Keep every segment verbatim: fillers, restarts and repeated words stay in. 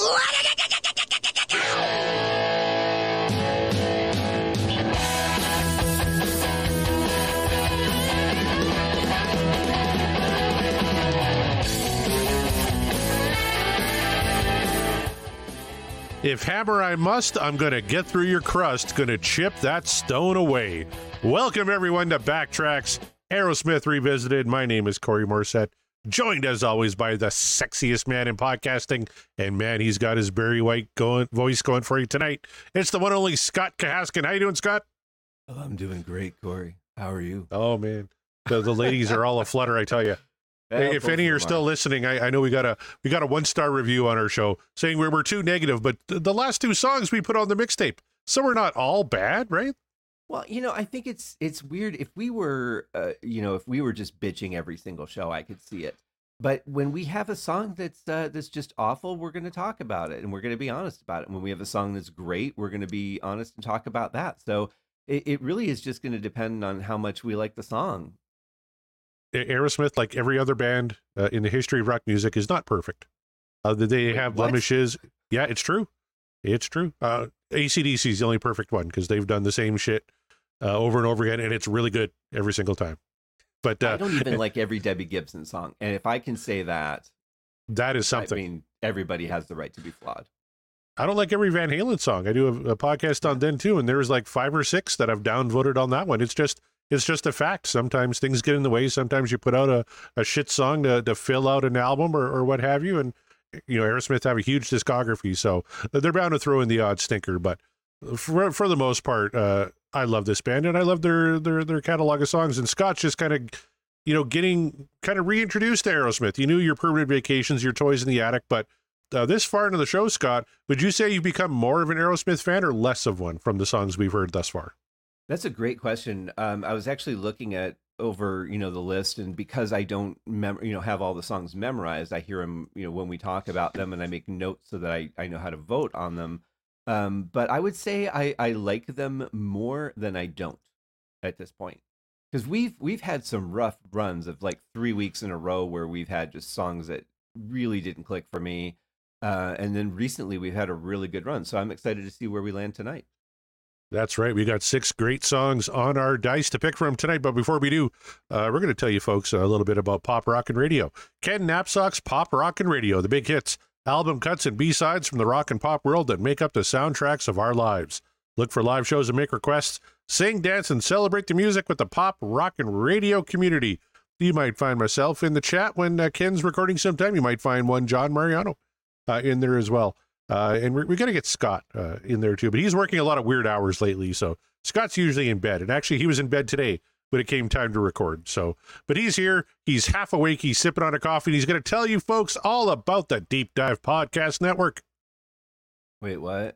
If hammer I must, I'm going to get through your crust, going to chip that stone away. Welcome, everyone, to Backtracks Aerosmith Revisited. My name is Corey Morissette, joined, as always, by the sexiest man in podcasting. And, man, he's got his Barry White going, voice going for you tonight. It's the one only Scott Kahaskin. How you doing, Scott? Oh, I'm doing great, Corey. How are you? Oh, man. The, the ladies are all aflutter, I tell you. Hey, if any are still listening, I, I know we got a we got a one star review on our show saying we're we're too negative, but th- the last two songs we put on the mixtape, so we're not all bad, right? Well, you know, I think it's it's weird. If we were, uh, you know, if we were just bitching every single show, I could see it. But when we have a song that's uh, that's just awful, we're going to talk about it and we're going to be honest about it. When we have a song that's great, we're going to be honest and talk about that. So it, it really is just going to depend on how much we like the song. Aerosmith, like every other band uh, in the history of rock music, is not perfect. Uh, they Wait, have what? blemishes. Yeah, it's true. It's true. Uh, A C D C is the only perfect one because they've done the same shit uh, over and over again, and it's really good every single time. But uh, I don't even like every Debbie Gibson song. And if I can say that, that is something. I mean, everybody has the right to be flawed. I don't like every Van Halen song. I do a, a podcast on them too, and there's like five or six that I've downvoted on that one. It's just It's just a fact. Sometimes things get in the way. Sometimes you put out a, a shit song to, to fill out an album or, or what have you. And, you know, Aerosmith have a huge discography, so they're bound to throw in the odd stinker. But for for the most part, uh, I love this band and I love their their their catalog of songs. And Scott's just kind of, you know, getting kind of reintroduced to Aerosmith. You knew your Permanent Vacations, your Toys in the Attic, but uh, this far into the show, Scott, would you say you've become more of an Aerosmith fan or less of one from the songs we've heard thus far? That's a great question. Um, I was actually looking at over, you know, the list, and because I don't, mem- you know, have all the songs memorized, I hear them, you know, when we talk about them, and I make notes so that I, I know how to vote on them. Um, but I would say I, I like them more than I don't at this point, because we've we've had some rough runs of like three weeks in a row where we've had just songs that really didn't click for me, uh, and then recently we've had a really good run. So I'm excited to see where we land tonight. That's right. We got six great songs on our dice to pick from tonight. But before we do, uh, we're going to tell you folks a little bit about Pop Rockin' Radio. Ken Knapsack's Pop Rockin' Radio, the big hits, album cuts and B-sides from the rock and pop world that make up the soundtracks of our lives. Look for live shows and make requests. Sing, dance, and celebrate the music with the Pop Rockin' Radio community. You might find myself in the chat when uh, Ken's recording sometime. You might find one John Mariano uh, in there as well. Uh, and we're, we're going to get Scott uh, in there too, but he's working a lot of weird hours lately. So Scott's usually in bed, and actually he was in bed today when it came time to record. So, but he's here. He's half awake. He's sipping on a coffee. And he's going to tell you folks all about the Deep Dive Podcast Network. Wait, what?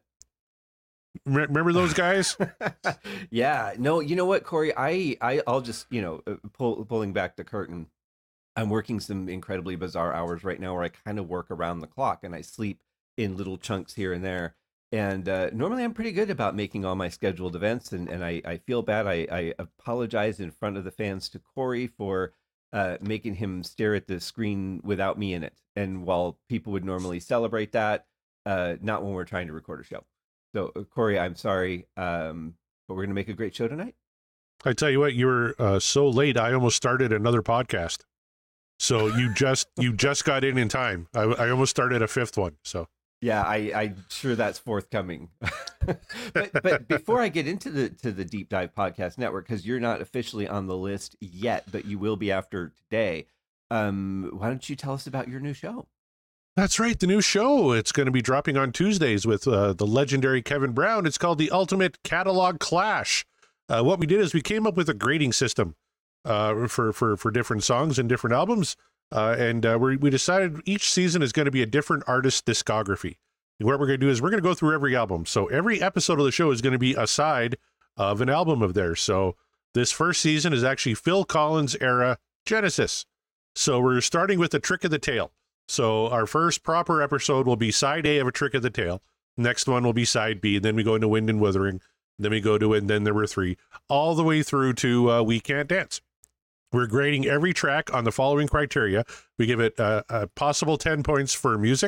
R- remember those guys? Yeah, no, you know what, Corey, I, I, I'll just, you know, pull, pulling back the curtain. I'm working some incredibly bizarre hours right now where I kind of work around the clock and I sleep in little chunks here and there. And uh, normally I'm pretty good about making all my scheduled events. And, and I, I feel bad. I, I apologize in front of the fans to Corey for uh, making him stare at the screen without me in it. And while people would normally celebrate that, uh, not when we're trying to record a show. So uh, Corey, I'm sorry, um, but we're going to make a great show tonight. I tell you what, you were uh, so late. I almost started another podcast. So you just, you just got in in time. I, I almost started a fifth one. So. Yeah, I, I'm sure that's forthcoming. but, but before I get into the to the Deep Dive Podcast Network, because you're not officially on the list yet, but you will be after today, um, why don't you tell us about your new show? That's right, the new show. It's going to be dropping on Tuesdays with uh, the legendary Kevin Brown. It's called the Ultimate Catalog Clash. Uh, what we did is we came up with a grading system uh, for, for, for different songs and different albums. Uh, and uh, we we decided each season is going to be a different artist's discography. And what we're going to do is we're going to go through every album. So every episode of the show is going to be a side of an album of theirs. So this first season is actually Phil Collins era Genesis. So we're starting with A Trick of the Tail. So our first proper episode will be side A of A Trick of the Tail. Next one will be side B. And then we go into Wind and Wuthering. Then we go to And Then There Were Three. All the way through to uh, We Can't Dance. We're grading every track on the following criteria. We give it uh, a possible ten points for music,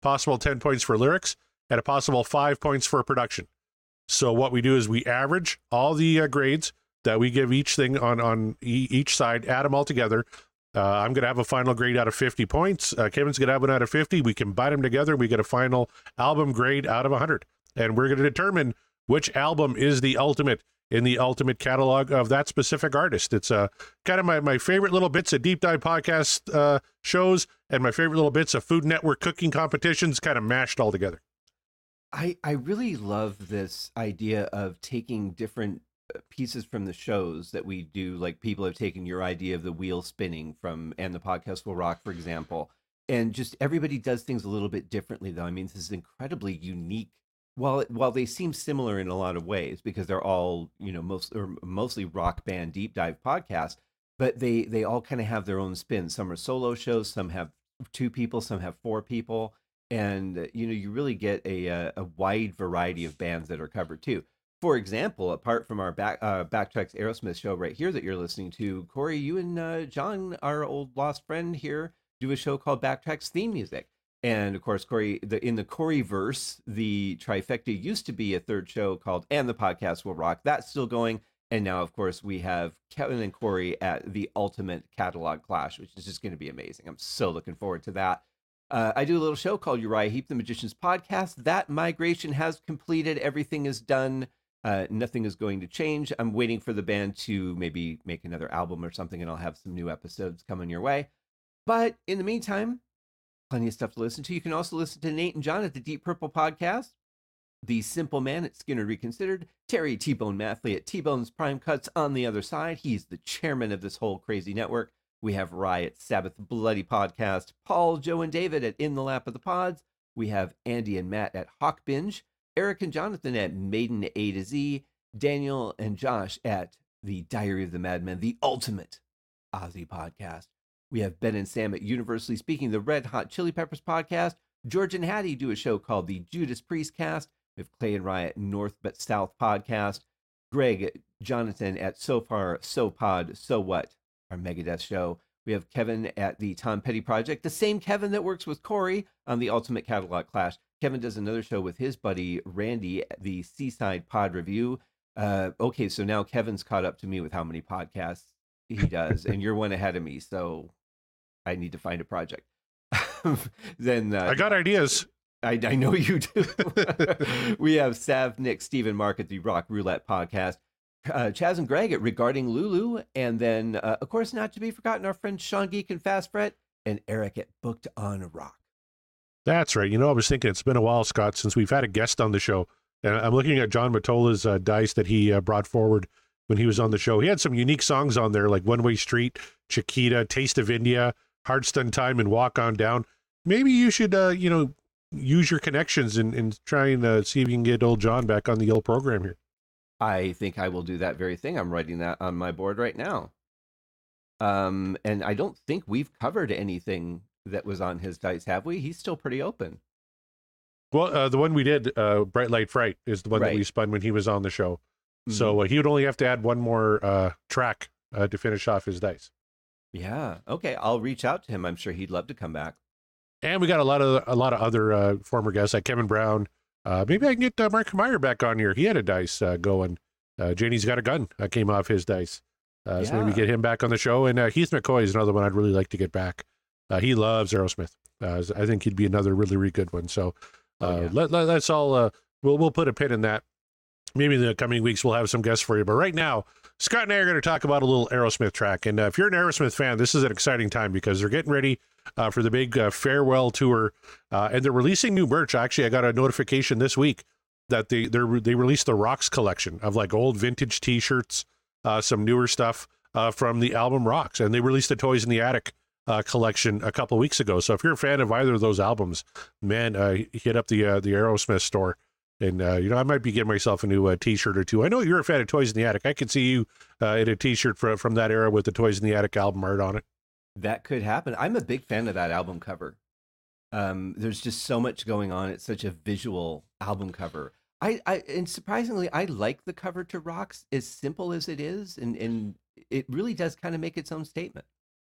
possible ten points for lyrics, and a possible five points for production. So what we do is we average all the uh, grades that we give each thing on, on e- each side, add them all together. Uh, I'm going to have a final grade out of fifty points. Uh, Kevin's going to have one out of fifty. We combine them together. We get a final album grade out of one hundred. And we're going to determine which album is the ultimate in the ultimate catalog of that specific artist. It's uh, kind of my, my favorite little bits of deep dive podcast uh, shows and my favorite little bits of Food Network cooking competitions kind of mashed all together. I, I really love this idea of taking different pieces from the shows that we do. Like, people have taken your idea of the wheel spinning from And the Podcast Will Rock, for example, and just everybody does things a little bit differently, though. I mean, this is incredibly unique. While while they seem similar in a lot of ways, because they're all, you know, most or mostly rock band deep dive podcasts, but they they all kind of have their own spin. Some are solo shows, some have two people, some have four people, and uh, you know, you really get a a, a wide variety of bands that are covered too. For example, apart from our back uh, Backtracks Aerosmith show right here that you're listening to, Corey, you and uh, John, our old lost friend here, do a show called Backtracks Theme Music. And of course, Corey, the, in the Coreyverse, the trifecta used to be a third show called And the Podcast Will Rock. That's still going. And now, of course, we have Kevin and Corey at the Ultimate Catalog Clash, which is just going to be amazing. I'm so looking forward to that. Uh, I do a little show called Uriah Heep, the Magician's Podcast. That migration has completed. Everything is done. Uh, nothing is going to change. I'm waiting for the band to maybe make another album or something, and I'll have some new episodes coming your way. But in the meantime, plenty of stuff to listen to. You can also listen to Nate and John at the Deep Purple Podcast, The Simple Man at Skinner Reconsidered, Terry T-Bone Mathley at T-Bone's Prime Cuts on the other side. He's the chairman of this whole crazy network. We have Riot Sabbath Bloody Podcast, Paul, Joe, and David at In the Lap of the Pods. We have Andy and Matt at Hawk Binge, Eric and Jonathan at Maiden A to Z, Daniel and Josh at The Diary of the Madman, the ultimate Ozzy podcast. We have Ben and Sam at Universally Speaking, the Red Hot Chili Peppers podcast. George and Hattie do a show called the Judas Priest Cast. We have Clay and Riot North but South podcast. Greg, Jonathan at So Far, So Pod, So What, our Megadeth show. We have Kevin at the Tom Petty Project, the same Kevin that works with Corey on the Ultimate Catalog Clash. Kevin does another show with his buddy Randy at the Seaside Pod Review. Uh, okay, so now Kevin's caught up to me with how many podcasts he does, and you're one ahead of me, so I need to find a project. Then uh, I got ideas. I, I know you do. We have Sav, Nick, Steve, and Mark at the Rock Roulette podcast. Uh, Chaz and Greg at Regarding Lulu. And then, uh, of course, not to be forgotten, our friend Sean Geek and Fast Fret, and Eric at Booked on Rock. That's right. You know, I was thinking it's been a while, Scott, since we've had a guest on the show. And I'm looking at John Matola's uh, dice that he uh, brought forward when he was on the show. He had some unique songs on there, like One Way Street, Chiquita, Taste of India, Hearts Done Time, and Walk On Down. Maybe you should, uh, you know, use your connections and, and try and uh, see if you can get old John back on the old program here. I think I will do that very thing. I'm writing that on my board right now. Um, and I don't think we've covered anything that was on his dice, have we? He's still pretty open. Well, uh, the one we did, uh, Bright Light Fright, is the one Right. that we spun when he was on the show. Mhm. So uh, he would only have to add one more uh, track uh, to finish off his dice. Yeah. Okay. I'll reach out to him. I'm sure he'd love to come back. And we got a lot of a lot of other uh, former guests like Kevin Brown. Uh, maybe I can get uh, Mark Meyer back on here. He had a dice uh, going. Uh, Janie's Got a Gun uh, came off his dice. Uh, So maybe Yeah. get him back on the show. And uh, Heath McCoy is another one I'd really like to get back. Uh, he loves Aerosmith. Uh, I think he'd be another really, really good one. So uh, Oh, yeah. let, let, let's all, uh, we'll, we'll put a pin in that. Maybe in the coming weeks, we'll have some guests for you. But right now, Scott and I are going to talk about a little Aerosmith track. And uh, if you're an Aerosmith fan, this is an exciting time because they're getting ready uh, for the big uh, farewell tour. Uh, and they're releasing new merch. Actually, I got a notification this week that they they're, they released the Rocks collection of like old vintage T-shirts, uh, some newer stuff uh, from the album Rocks. And they released the Toys in the Attic uh, collection a couple weeks ago. So if you're a fan of either of those albums, man, uh, hit up the uh, the Aerosmith store. And, uh, you know, I might be getting myself a new uh, T-shirt or two. I know you're a fan of Toys in the Attic. I could see you uh, in a T-shirt from, from that era with the Toys in the Attic album art on it. That could happen. I'm a big fan of that album cover. Um, there's just so much going on. It's such a visual album cover. I, I and surprisingly, I like the cover to Rocks, as simple as it is, and and it really does kind of make its own statement.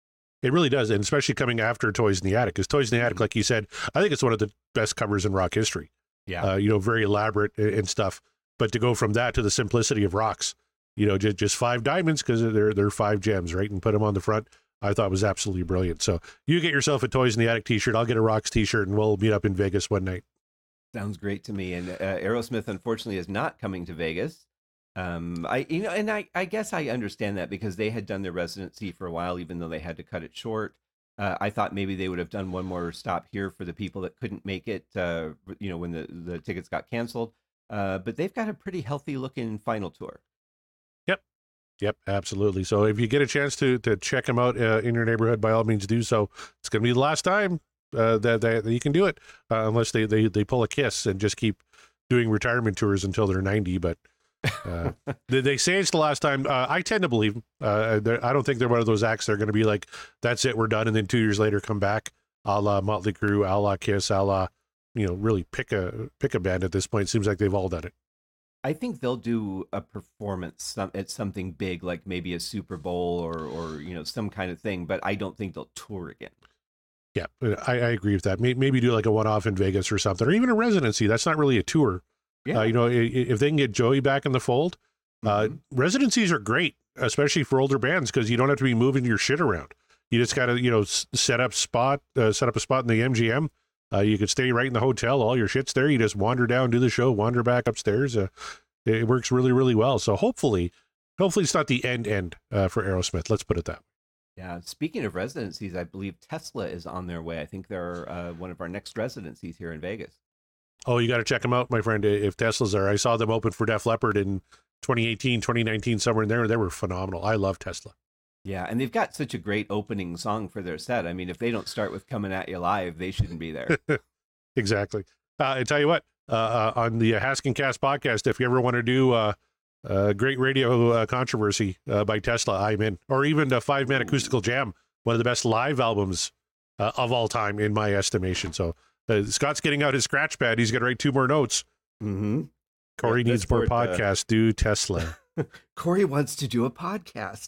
It really does, and especially coming after Toys in the Attic, because Toys in the Attic, Mhm. like you said, I think it's one of the best covers in rock history. Yeah. Uh, you know, very elaborate a- and stuff. But to go from that to the simplicity of Rocks, you know, just, just five diamonds because they're they're five gems, right? And put them on the front, I thought was absolutely brilliant. So you get yourself a Toys in the Attic T-shirt. I'll get a Rocks T-shirt, and we'll meet up in Vegas one night. Sounds great to me. And uh, Aerosmith, unfortunately, is not coming to Vegas. Um, I, you know, and I, I guess I understand that because they had done their residency for a while, even though they had to cut it short. Uh, I thought maybe they would have done one more stop here for the people that couldn't make it, uh, you know, when the, the tickets got canceled. Uh, but they've got a pretty healthy looking final tour. Yep. Yep, absolutely. So if you get a chance to to check them out uh, in your neighborhood, by all means do so. It's going to be the last time uh, that, that that you can do it, uh, unless they, they they pull a Kiss and just keep doing retirement tours until they're ninety. But uh, they, they say it's the last time. Uh, I tend to believe them. Uh, they're- I don't think they're one of those acts that are going to be like, that's it, we're done, and then two years later come back, a la Motley Crue, a la Kiss, a la, you know, really pick a pick a band at this point. Seems like they've all done it. I think they'll do a performance some, at something big, like maybe a Super Bowl or, or you know, some kind of thing. But I don't think they'll tour again. Yeah, I, I agree with that. Maybe, maybe do like a one-off in Vegas or something, or even a residency. That's not really a tour. Yeah, Uh, you know, i- i- if they can get Joey back in the fold, uh, Mhm. residencies are great, especially for older bands, because you don't have to be moving your shit around. You just got to, you know, s- set up spot, uh, set up a spot in the M G M. Uh, you could stay right in the hotel. All your shit's there. You just wander down, do the show, wander back upstairs. Uh, it, it works really, really well. So hopefully, hopefully it's not the end end uh, for Aerosmith. Let's put it that way. Yeah. Speaking of residencies, I believe Tesla is on their way. I think they're uh, one of our next residencies here in Vegas. Oh, you got to check them out, my friend. If Tesla's there, I saw them open for Def Leppard in twenty eighteen, twenty nineteen, somewhere in there. They were phenomenal. I love Tesla. Yeah, and they've got such a great opening song for their set. I mean, if they don't start with "Coming at You Live," they shouldn't be there. Exactly. Uh, I tell you what, uh, uh, on the Haskincast podcast, if you ever want to do uh, a great radio uh, controversy uh, by Tesla, I'm in. Or even a five-man acoustical jam, one of the best live albums uh, of all time, in my estimation. So uh, Scott's getting out his scratch pad. He's going to write two more notes. Mm-hmm. Corey Yeah, needs that's more for it, uh, podcasts. Do Tesla. Corey wants to do a podcast.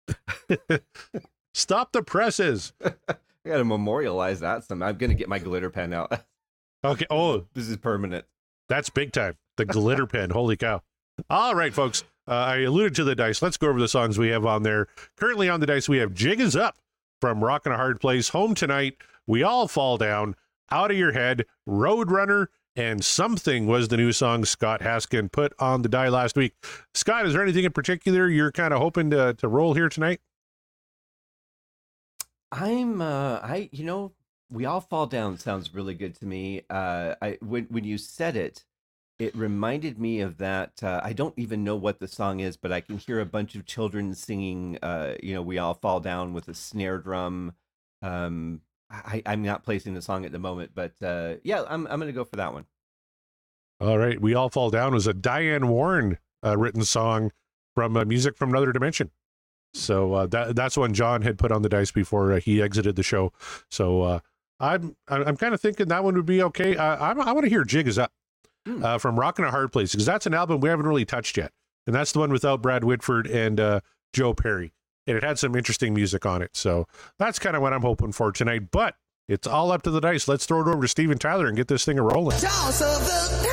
Stop the presses. I got to memorialize that. Some. I'm gonna get my glitter pen out. Okay. Oh, This is permanent. that's big time. The glitter pen. Holy cow. All right, folks. Uh, I alluded to the dice. Let's go over the songs we have on there. Currently on the dice, we have Jig Is Up from Rockin' a Hard Place, Home Tonight, We All Fall Down, Out of Your Head, Roadrunner, and Something was the new song Scott Haskin put on the die last week. Scott, is there anything in particular you're kind of hoping to, to roll here tonight? I'm. Uh, I. You know, "We All Fall Down" sounds really good to me. Uh, I when when you said it, it reminded me of that. Uh, I don't even know what the song is, but I can hear a bunch of children singing. Uh, you know, "We All Fall Down" with a snare drum. Um, I, I'm not placing the song at the moment, but uh, yeah, I'm I'm gonna go for that one. All right. We All Fall Down was a Diane Warren uh, written song from uh, Music from Another Dimension. So uh, that that's one John had put on the dice before uh, he exited the show. So uh, I'm I'm, I'm kind of thinking that one would be okay. Uh, I I want to hear "Jig Is Up" Hmm. uh, from Rockin' a Hard Place, because that's an album we haven't really touched yet, and that's the one without Brad Whitford and uh, Joe Perry, and it had some interesting music on it. So that's kind of what I'm hoping for tonight. But it's all up to the dice. Let's throw it over to Steven Tyler and get this thing a rolling. Toss of the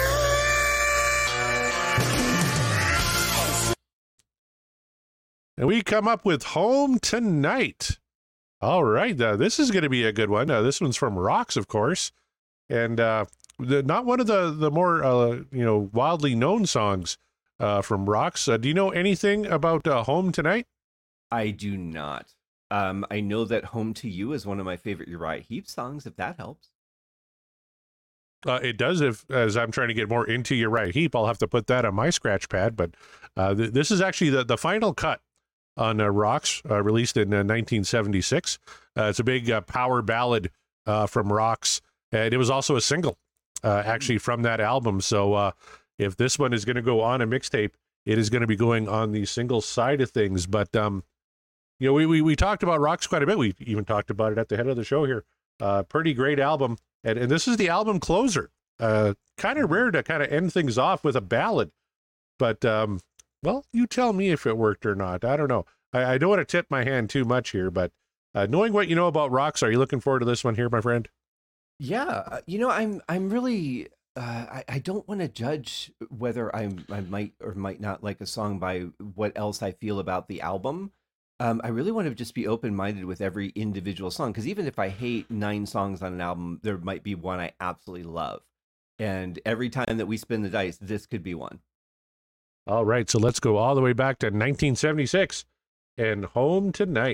And we come up with Home Tonight. All right. Uh, this is going to be a good one. Uh, this one's from Rocks, of course. And uh, the, not one of the, the more, uh, you know, wildly known songs uh, from Rocks. Uh, do you know anything about uh, Home Tonight? I do not. Um, I know that "Home to You" is one of my favorite Uriah Heep songs. If that helps. Uh, it does. If as I'm trying to get more into Uriah Heep, I'll have to put that on my scratch pad. But uh, th- this is actually the, the final cut on uh, Rocks, uh, released in uh, nineteen seventy-six. Uh, it's a big uh, power ballad uh, from Rocks, and it was also a single, uh, actually, from that album. So uh, if this one is going to go on a mixtape, it is going to be going on the single side of things. But um, you know, we, we we talked about Rocks quite a bit. We even talked about it at the head of the show here. Uh, pretty great album, and and this is the album closer. Uh, kind of rare to kind of end things off with a ballad, but um, well, you tell me if it worked or not. I don't know. I, I don't want to tip my hand too much here, but Uh, knowing what you know about Rocks, are you looking forward to this one here, my friend? Yeah, uh, you know, I'm I'm really uh, I I don't want to judge whether I I might or might not like a song by what else I feel about the album. Um, I really want to just be open minded with every individual song because even if I hate nine songs on an album, there might be one I absolutely love. And every time that we spin the dice, this could be one. All right, so let's go all the way back to nineteen seventy-six and Home Tonight.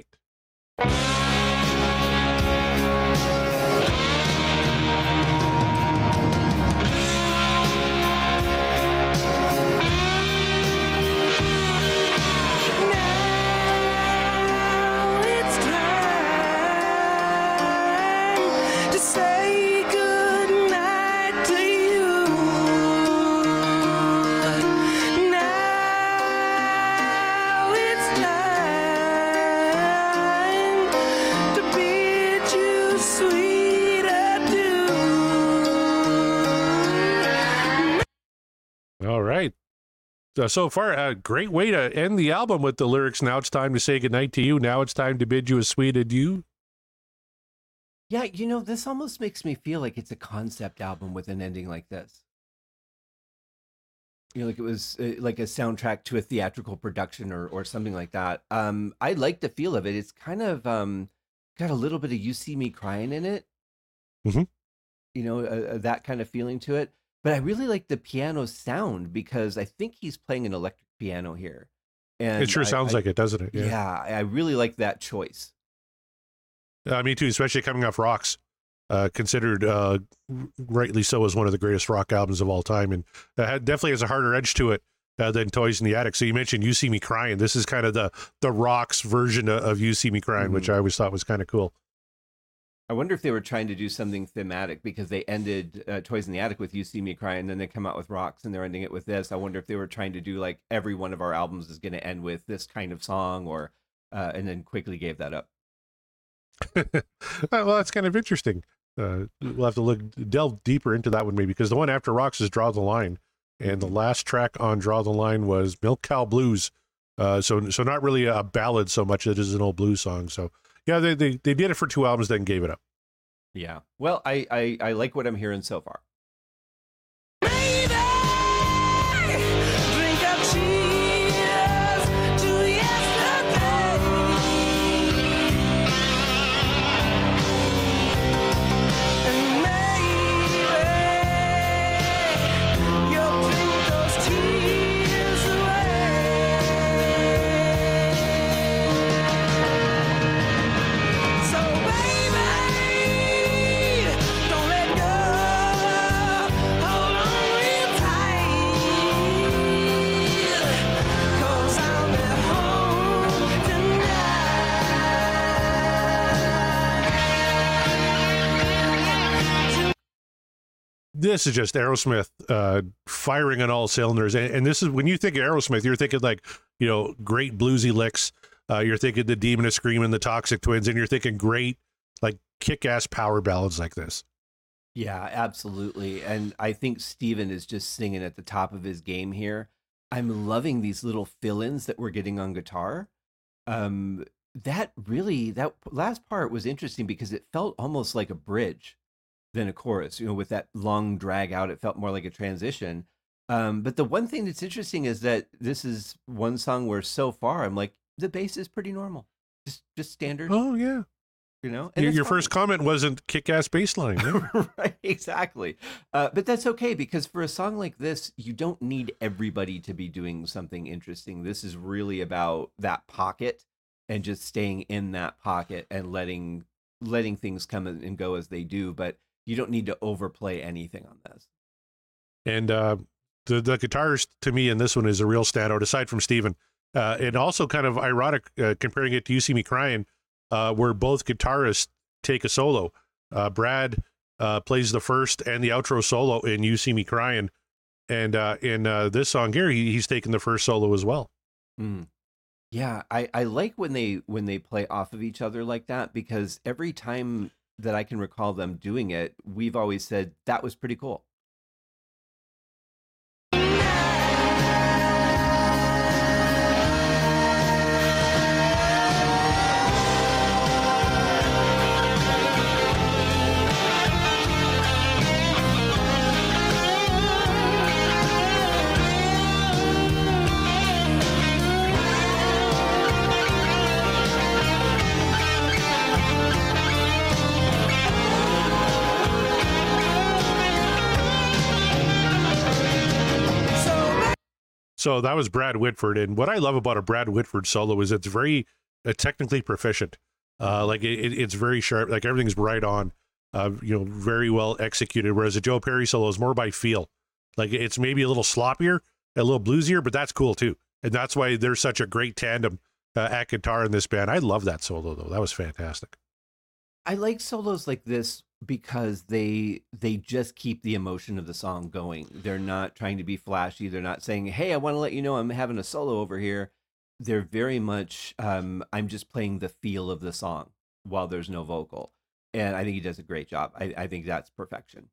All right. Uh, so far, a great way to end the album with the lyrics. Now it's time to say goodnight to you. Now it's time to bid you a sweet adieu. Yeah, you know, this almost makes me feel like it's a concept album with an ending like this. You know, like it was uh, like a soundtrack to a theatrical production or or something like that. Um, I like the feel of it. It's kind of um, got a little bit of "You See Me Crying" in it. Mm-hmm. You know, uh, uh, that kind of feeling to it. But I really like the piano sound because I think he's playing an electric piano here. And It sure I, sounds I like it, doesn't it? yeah, I really like that choice. Uh, me too, especially coming off Rocks, uh, considered uh, rightly so as one of the greatest rock albums of all time, and uh, definitely has a harder edge to it uh, than Toys in the Attic. So you mentioned "You See Me Crying." This is kind of the the Rocks version of, of "You See Me Crying," Mm-hmm. which I always thought was kind of cool. I wonder if they were trying to do something thematic because they ended uh, Toys in the Attic with "You See Me Crying," and then they come out with Rocks, and they're ending it with this. I wonder if they were trying to do like every one of our albums is going to end with this kind of song, or uh, and then quickly gave that up. Well, that's kind of interesting. Uh, we'll have to look delve deeper into that one maybe, because the one after Rocks is "Draw the Line," and the last track on "Draw the Line" was "Milk Cow Blues." Uh, so so not really a ballad so much as it is an old blues song. So yeah, they, they they did it for two albums, then gave it up. Yeah. Well, I I, I like what I'm hearing so far. This is just Aerosmith uh, firing on all cylinders. And, and this is, when you think of Aerosmith, you're thinking like, you know, great bluesy licks. Uh, you're thinking the Demon of Screaming, the Toxic Twins, and you're thinking great, like kick-ass power ballads like this. Yeah, absolutely. And I think Steven is just singing at the top of his game here. I'm loving these little fill-ins that we're getting on guitar. Um, that really, that last part was interesting because it felt almost like a bridge than a chorus, you know, with that long drag out. It felt more like a transition. Um, but the one thing that's interesting is that this is one song where so far I'm like, the bass is pretty normal, just just standard. Oh yeah, you know. And your your first comment wasn't kick-ass bass line, yeah. Right? Exactly. Uh, but that's okay because for a song like this, you don't need everybody to be doing something interesting. This is really about that pocket and just staying in that pocket and letting letting things come and go as they do. But you don't need to overplay anything on this. And uh, the the guitarist to me in this one is a real standout, aside from Steven. Uh, and also kind of ironic uh, comparing it to "You See Me Crying," uh, where both guitarists take a solo. Uh, Brad uh, plays the first and the outro solo in "You See Me Crying," and uh, in uh, this song here, he, he's taking the first solo as well. Mm. Yeah, I, I like when they when they play off of each other like that because every time that I can recall them doing it, we've always said that was pretty cool. So that was Brad Whitford. And what I love about a Brad Whitford solo is it's very uh, technically proficient. Uh, like it, it's very sharp, like everything's right on, uh, you know, very well executed. Whereas a Joe Perry solo is more by feel. Like it's maybe a little sloppier, a little bluesier, but that's cool too. And that's why there's such a great tandem uh, at guitar in this band. I love that solo though. That was fantastic. I like solos like this because they they just keep the emotion of the song going. They're not trying to be flashy. They're not saying, "Hey, I want to let you know I'm having a solo over here." They're very much um, I'm just playing the feel of the song while there's no vocal, and I think he does a great job. I, I think that's perfection.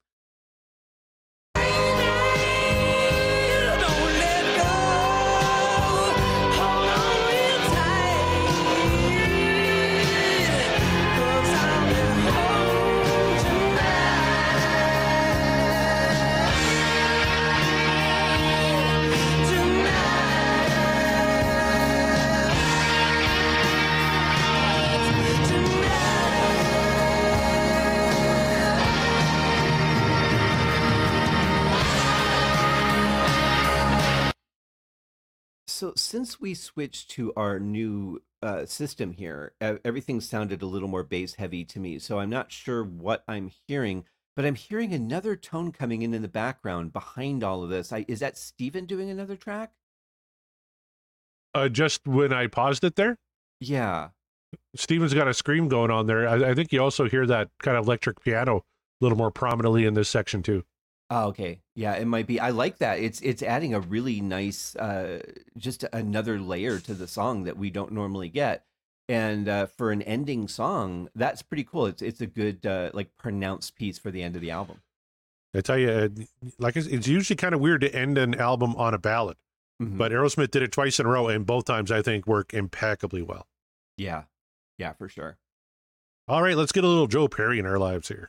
So since we switched to our new uh, system here, e- everything sounded a little more bass heavy to me. So I'm not sure what I'm hearing, but I'm hearing another tone coming in in the background behind all of this. I, is that Steven doing another track? Uh, just when I paused it there, Yeah. Steven's got a scream going on there. I, I think you also hear that kind of electric piano a little more prominently in this section too. Oh, okay. Yeah, it might be. I like that. It's it's adding a really nice, uh, just another layer to the song that we don't normally get. And uh, for an ending song, that's pretty cool. It's it's a good uh, like pronounced piece for the end of the album. I tell you, uh, like it's, it's usually kind of weird to end an album on a ballad, Mhm. but Aerosmith did it twice in a row, and both times I think work impeccably well. Yeah, yeah, for sure. All right, let's get a little Joe Perry in our lives here.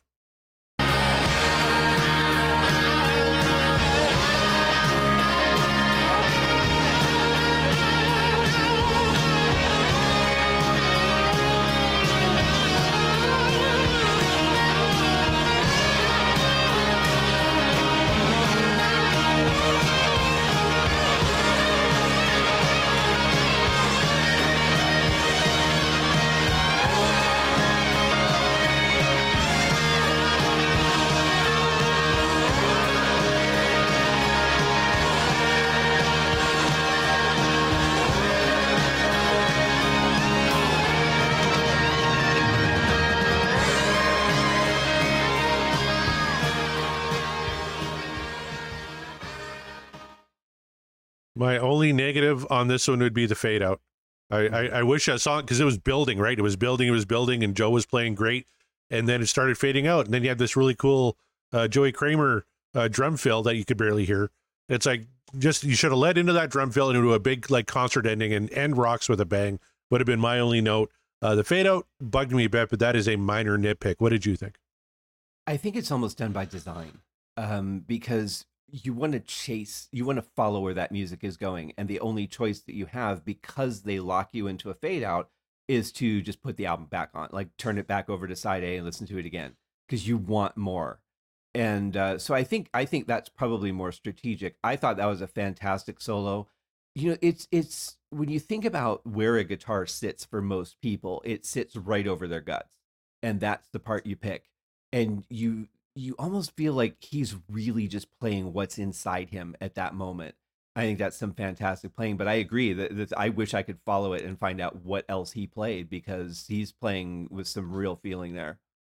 My only negative on this one would be the fade out. I, I, I wish I saw it because it was building, right? It was building, it was building, and Joe was playing great. And then it started fading out. And then you had this really cool uh, Joey Kramer uh, drum fill that you could barely hear. It's like, just, you should have led into that drum fill into a big like concert ending and end Rocks with a bang. Would have been my only note. Uh, the fade out bugged me a bit, but that is a minor nitpick. What did you think? I think it's almost done by design, um, because you want to chase, you want to follow where that music is going, and the only choice that you have, because they lock you into a fade out, is to just put the album back on, like turn it back over to side A and listen to it again, because you want more. And uh, so I think I think that's probably more strategic. I thought that was a fantastic solo. You know, it's it's when you think about where a guitar sits for most people, it sits right over their guts, and that's the part you pick. And you you almost feel like he's really just playing what's inside him at that moment. I think that's some fantastic playing, but I agree that, that I wish I could follow it and find out what else he played, because he's playing with some real feeling there.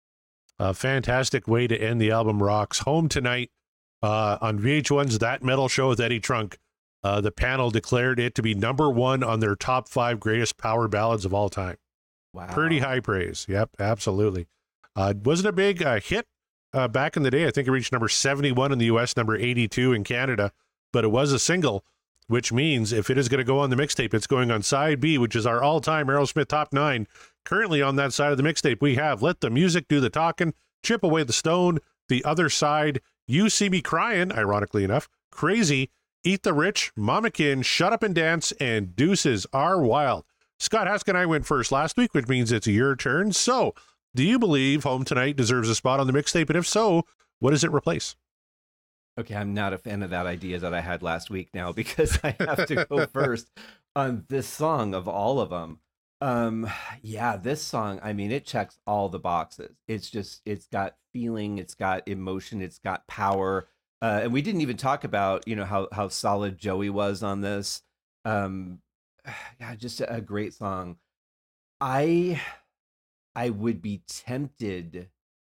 A fantastic way to end the album, Rocks. Home Tonight uh, on V H one's That Metal Show with Eddie Trunk. Uh, the panel declared it to be number one on their top five greatest power ballads of all time. Wow. Pretty high praise. Yep, absolutely. Uh, wasn't a big uh, hit uh, back in the day. I think it reached number seventy-one in the U S, number eighty-two in Canada, but it was a single, which means if it is going to go on the mixtape, it's going on side B, which is our all-time Aerosmith top nine. Currently on that side of the mixtape, we have Let the Music Do the Talking, Chip Away the Stone, The Other Side, You See Me Crying, ironically enough, Crazy, Eat the Rich, Mamakin, Shut Up and Dance, and Deuces Are Wild. Scott Hask and I went first last week, which means it's your turn. So, do you believe Home Tonight deserves a spot on the mixtape? And if so, what does it replace? Okay, I'm not a fan of that idea that I had last week now because I have to go first on this song of all of them. Um, yeah, this song, I mean, it checks all the boxes. It's just, it's got feeling, it's got emotion, it's got power. Uh, and we didn't even talk about, you know, how how solid Joey was on this. Um, yeah, just a, a great song. I I would be tempted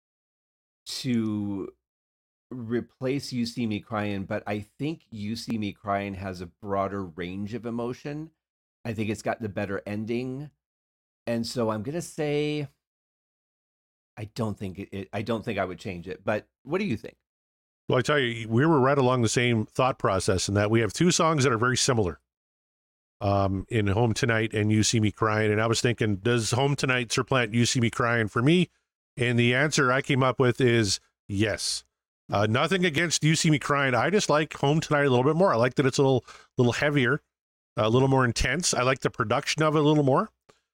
to replace You See Me Crying, but I think You See Me Crying has a broader range of emotion. I think it's got the better ending. And so I'm gonna say I don't think it, it I don't think I would change it. But what do you think? Well, I tell you, we were right along the same thought process in that we have two songs that are very similar um, in Home Tonight and You See Me Crying. And I was thinking, does Home Tonight supplant You See Me Crying for me? And the answer I came up with is yes. Uh, nothing against You See Me Crying. I just like Home Tonight a little bit more. I like that it's a little, little heavier, a little more intense. I like the production of it a little more.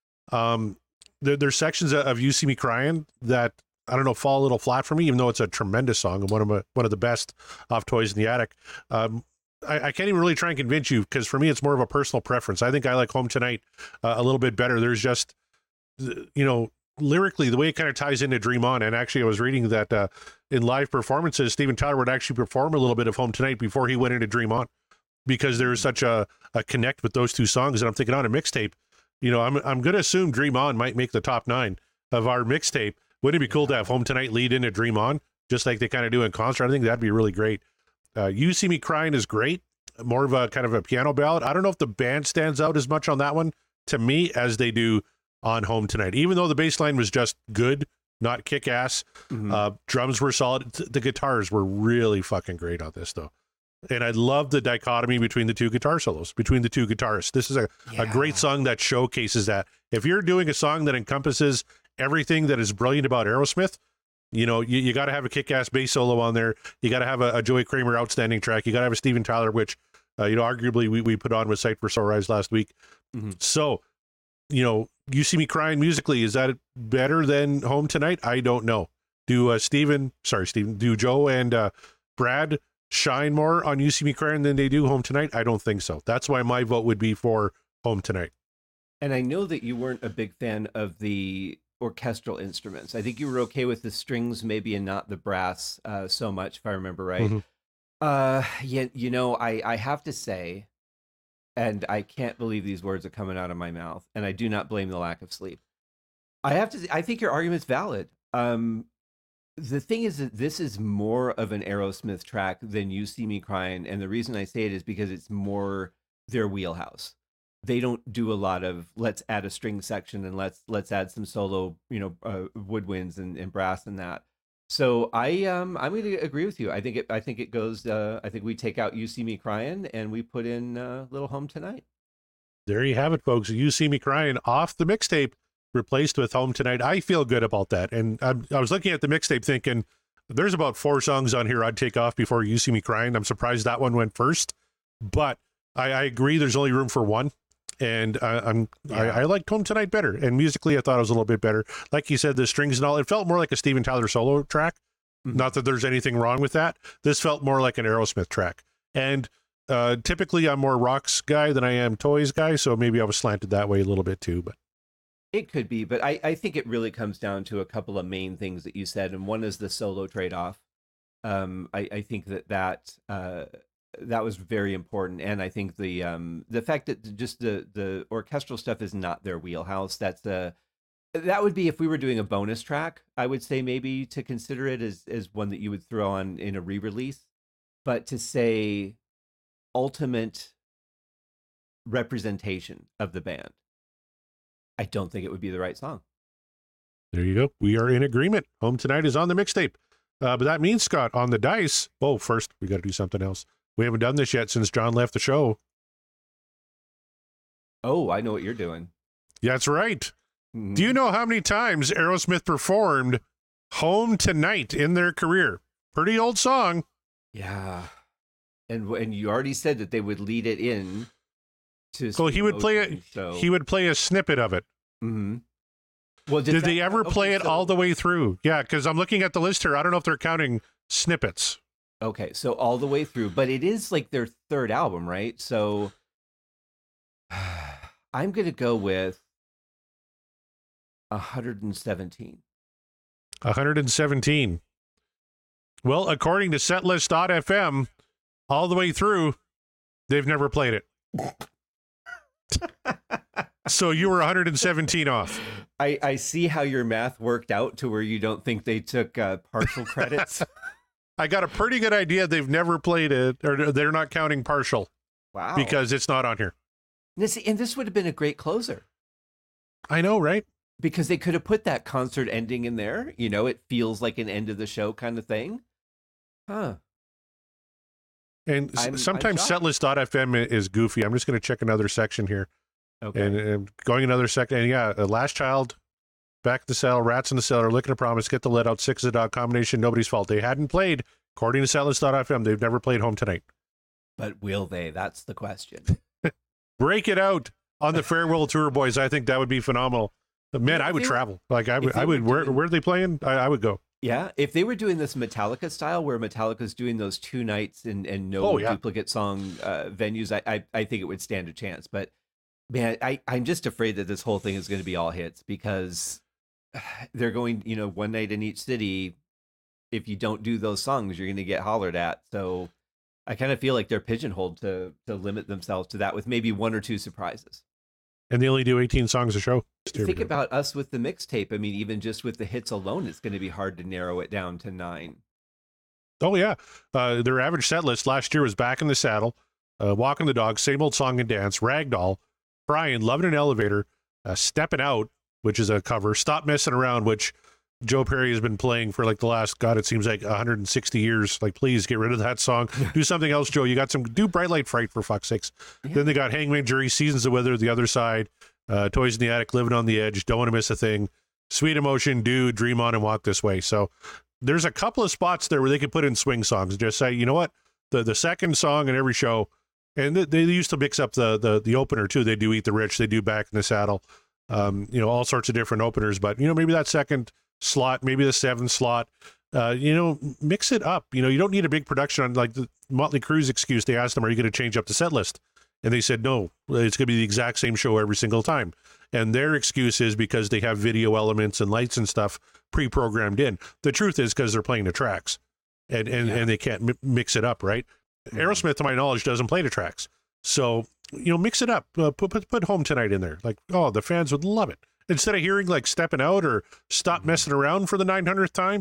Um, there, there's sections of You See Me Crying that I don't know, fall a little flat for me, even though it's a tremendous song and one of my, one of the best off Toys in the Attic. Um, I, I can't even really try and convince you because for me, it's more of a personal preference. I think I like Home Tonight uh, a little bit better. There's just, you know, lyrically, the way it kind of ties into Dream On. And actually, I was reading that uh, in live performances, Steven Tyler would actually perform a little bit of Home Tonight before he went into Dream On because there was such a, a connect with those two songs. And I'm thinking on a mixtape, you know, I'm, I'm going to assume Dream On might make the top nine of our mixtape. Wouldn't it be cool to have Home Tonight lead into Dream On, just like they kind of do in concert? I think that'd be really great. Uh, You See Me Crying is great, more of a kind of a piano ballad. I don't know if the band stands out as much on that one to me as they do on Home Tonight, even though the bass line was just good, not kick-ass. Mm-hmm. Uh, drums were solid. The guitars were really fucking great on this, though. And I love the dichotomy between the two guitar solos, between the two guitarists. This is a, yeah. a great song that showcases that. If you're doing a song that encompasses everything that is brilliant about Aerosmith, you know, you, you got to have a kick-ass bass solo on there. You got to have a, a Joey Kramer outstanding track. You got to have a Steven Tyler, which, uh, you know, arguably we, we put on with Sight for Sore Eyes last week. Mm-hmm. So, you know, You See Me Crying musically, is that better than Home Tonight? I don't know. Do uh, Steven, sorry, Steven, do Joe and uh, Brad shine more on You See Me Crying than they do Home Tonight? I don't think so. That's why my vote would be for Home Tonight. And I know that you weren't a big fan of the orchestral instruments. I think you were okay with the strings maybe and not the brass uh, so much, if I remember right. Mm-hmm. Uh, yeah, you know, I, I have to say, and I can't believe these words are coming out of my mouth, and I do not blame the lack of sleep. I have to, I think your argument's valid. Um, the thing is that this is more of an Aerosmith track than You See Me Crying, and the reason I say it is because it's more their wheelhouse. They don't do a lot of let's add a string section and let's let's add some solo, you know, uh, woodwinds and, and brass and that. So I um I'm going to agree with you. I think it I think it goes. Uh, I think we take out You See Me Crying and we put in uh, Little Home Tonight. There you have it, folks. You See Me Crying off the mixtape, replaced with Home Tonight. I feel good about that. And I, I was looking at the mixtape thinking, there's about four songs on here I'd take off before You See Me Crying. I'm surprised that one went first, but I, I agree. There's only room for one. And uh, I'm yeah. I, I liked Home Tonight better, and musically I thought it was a little bit better. Like you said, the strings and all, it felt more like a Steven Tyler solo track. Mm-hmm. Not that there's anything wrong with that. This felt more like an Aerosmith track. And uh, typically I'm more rocks guy than I am toys guy, so maybe I was slanted that way a little bit too. But it could be, but I, I think it really comes down to a couple of main things that you said, and one is the solo trade-off. Um, I, I think that that. Uh, That was very important, and I think the um, the fact that just the the orchestral stuff is not their wheelhouse. That's a that would be if we were doing a bonus track. I would say maybe to consider it as as one that you would throw on in a re-release, but to say ultimate representation of the band, I don't think it would be the right song. There you go. We are in agreement. Home Tonight is on the mixtape, uh, but that means, Scott, on the dice. Oh, first we got to do something else. We haven't done this yet since John left the show. Oh, I know what you're doing. Yeah, that's right. Mm-hmm. Do you know how many times Aerosmith performed Home Tonight in their career? Pretty old song. Yeah. And and you already said that they would lead it in to So he would play it. So. He would play a snippet of it. Mm-hmm. Well, did, did that, they ever okay, play it so, all the way through? Yeah, because I'm looking at the list here. I don't know if they're counting snippets. Okay, so all the way through, but it is like their third album, right? So I'm gonna go with one hundred seventeen. one hundred seventeen. Well, according to setlist dot f m, all the way through, they've never played it. So you were one hundred seventeen off. I, I see how your math worked out to where you don't think they took uh, partial credits. I got a pretty good idea they've never played it, or they're not counting partial. Wow. Because it's not on here. This, and this would have been a great closer. I know, right? Because they could have put that concert ending in there. You know, it feels like an end of the show kind of thing. Huh. And I'm, sometimes I'm setlist dot f m is goofy. I'm just going to check another section here. Okay. And, and going another second. And yeah, uh, Last Child, Back in the Cell, Rats in the Cellar, Licking a Promise, Get the Let Out, Six of the Dog, Combination, Nobody's Fault. They hadn't played, according to setlist dot f m, they've never played Home Tonight. But will they? That's the question. Break it out on the Farewell Tour, boys. I think that would be phenomenal. Man, I would they, travel. Like I would, I would. Were where, doing, where are they playing? I, I would go. Yeah, if they were doing this Metallica style, where Metallica's doing those two nights and, and no oh, yeah. duplicate song uh, venues, I, I I think it would stand a chance. But man, I I'm just afraid that this whole thing is going to be all hits because they're going, you know, one night in each city. If you don't do those songs, you're going to get hollered at. So I kind of feel like they're pigeonholed to to limit themselves to that with maybe one or two surprises. And they only do eighteen songs a show. Think about us with the mixtape. I mean, even just with the hits alone, it's going to be hard to narrow it down to nine. Oh, yeah. Uh, their average set list last year was Back in the Saddle, uh, Walking the Dog, Same Old Song and Dance, Ragdoll, Crying, Loving an Elevator, uh, Stepping Out, which is a cover, Stop Messing Around, which Joe Perry has been playing for like the last, God, it seems like one hundred sixty years. Like, please get rid of that song. Do something else, Joe. You got some, do Bright Light Fright for fuck's sakes. Yeah. Then they got Hangman Jury, Seasons of Wither, The Other Side, uh, Toys in the Attic, Living on the Edge, Don't Want to Miss a Thing, Sweet Emotion, Do, Dream On and Walk This Way. So there's a couple of spots there where they could put in swing songs and just say, you know what, the the second song in every show, and they, they used to mix up the, the the opener too. They do Eat the Rich, they do Back in the Saddle, um, you know, all sorts of different openers. But, you know, maybe that second slot, maybe the seventh slot, uh, you know, mix it up. You know, you don't need a big production on like the Motley Crue's excuse. They asked them, are you going to change up the set list? And they said, no, it's going to be the exact same show every single time. And their excuse is because they have video elements and lights and stuff pre-programmed in. The truth is because they're playing the tracks and, and, yeah. and they can't mi- mix it up, right? Mm-hmm. Aerosmith, to my knowledge, doesn't play the tracks. So, you know, mix it up. Uh, put, put put Home Tonight in there. Like, oh, the fans would love it. Instead of hearing like Stepping Out or Stop mm-hmm. Messing Around for the nine hundredth time.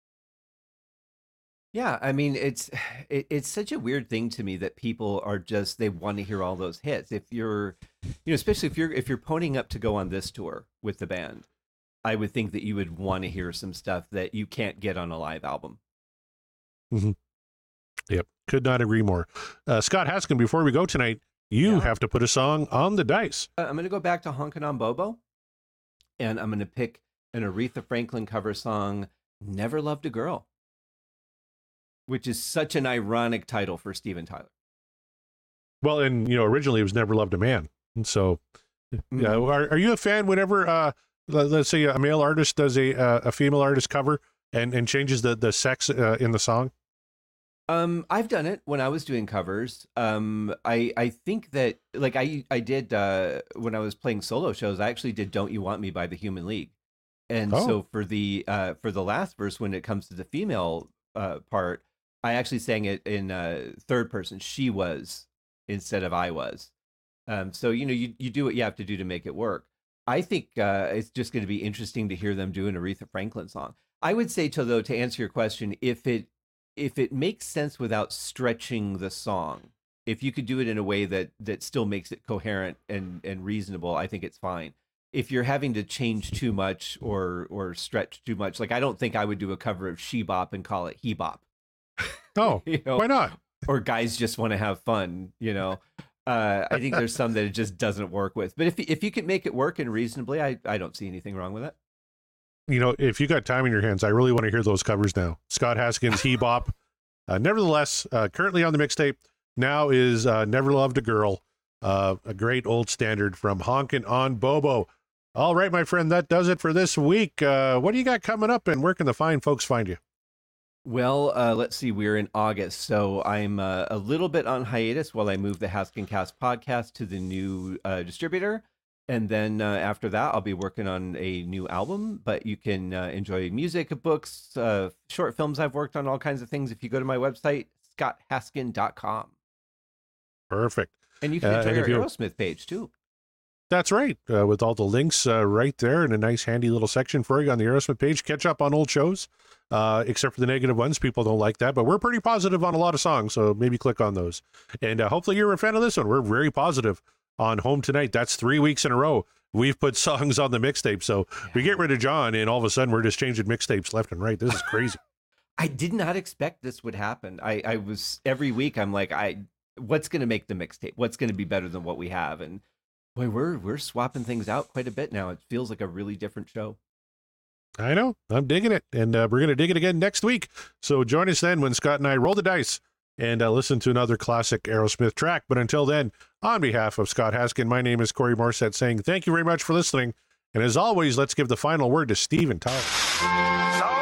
Yeah, I mean, it's it, it's such a weird thing to me that people are just, they want to hear all those hits. If you're, you know, especially if you're if you're ponying up to go on this tour with the band, I would think that you would want to hear some stuff that you can't get on a live album. Mm-hmm. Yep, could not agree more. Uh, Scott Haskin, before we go tonight, you yeah. have to put a song on the dice. Uh, I'm going to go back to Honkin' on Bobo, and I'm going to pick an Aretha Franklin cover song, Never Loved a Girl, which is such an ironic title for Steven Tyler. Well, and, you know, originally it was Never Loved a Man. And so, mm-hmm. yeah, are, are you a fan whenever, uh, let's say a male artist does a uh, a female artist cover and, and changes the, the sex uh, in the song? Um, I've done it when I was doing covers. Um, I I think that, like, I, I did, uh, when I was playing solo shows, I actually did Don't You Want Me by the Human League. And oh. so for the, uh, for the last verse, when it comes to the female uh, part, I actually sang it in uh, third person. She was instead of I was. Um, so, you know, you, you do what you have to do to make it work. I think uh, it's just going to be interesting to hear them do an Aretha Franklin song. I would say, to though, to answer your question, if it if it makes sense without stretching the song, if you could do it in a way that that still makes it coherent and, and reasonable, I think it's fine. If you're having to change too much or or stretch too much, like, I don't think I would do a cover of She Bop and call it He Bop. Oh, you know, why not? Or Guys Just Want to Have Fun, you know. Uh, I think there's some that it just doesn't work with. But if if you can make it work and reasonably, I, I don't see anything wrong with it. You know, if you got time in your hands, I really want to hear those covers now. Scott Haskin's He Bop. Uh, nevertheless, uh, currently on the mixtape now is uh, Never Loved a Girl, uh, a great old standard from Honkin' on Bobo. All right, my friend, that does it for this week. Uh, what do you got coming up, and where can the fine folks find you? Well, uh, let's see. We're in August, so I'm uh, a little bit on hiatus while I move the Haskin Cast podcast to the new uh, distributor, and then uh, after that, I'll be working on a new album. But you can uh, enjoy music, books, uh, short films. I've worked on all kinds of things if you go to my website, scott haskin dot com, Perfect. and you can Uh, enjoy and our if you Aerosmith page too. That's right, uh, with all the links uh, right there and a nice handy little section for you on the Aerosmith page. Catch up on old shows, uh, except for the negative ones. People don't like that, but we're pretty positive on a lot of songs, so maybe click on those. And uh, hopefully you're a fan of this one. We're very positive on Home Tonight. That's three weeks in a row we've put songs on the mixtape. So Yeah. we get rid of John, and all of a sudden we're just changing mixtapes left and right. This is crazy. I did not expect this would happen. I, I was every week. I'm like, I what's going to make the mixtape? What's going to be better than what we have? And boy, we're we're swapping things out quite a bit now. It feels like a really different show. I know. I'm digging it. And uh, we're going to dig it again next week. So join us then when Scott and I roll the dice and uh, listen to another classic Aerosmith track. But until then, on behalf of Scott Haskin, my name is Corey Morissette saying thank you very much for listening. And as always, let's give the final word to Steven Tyler.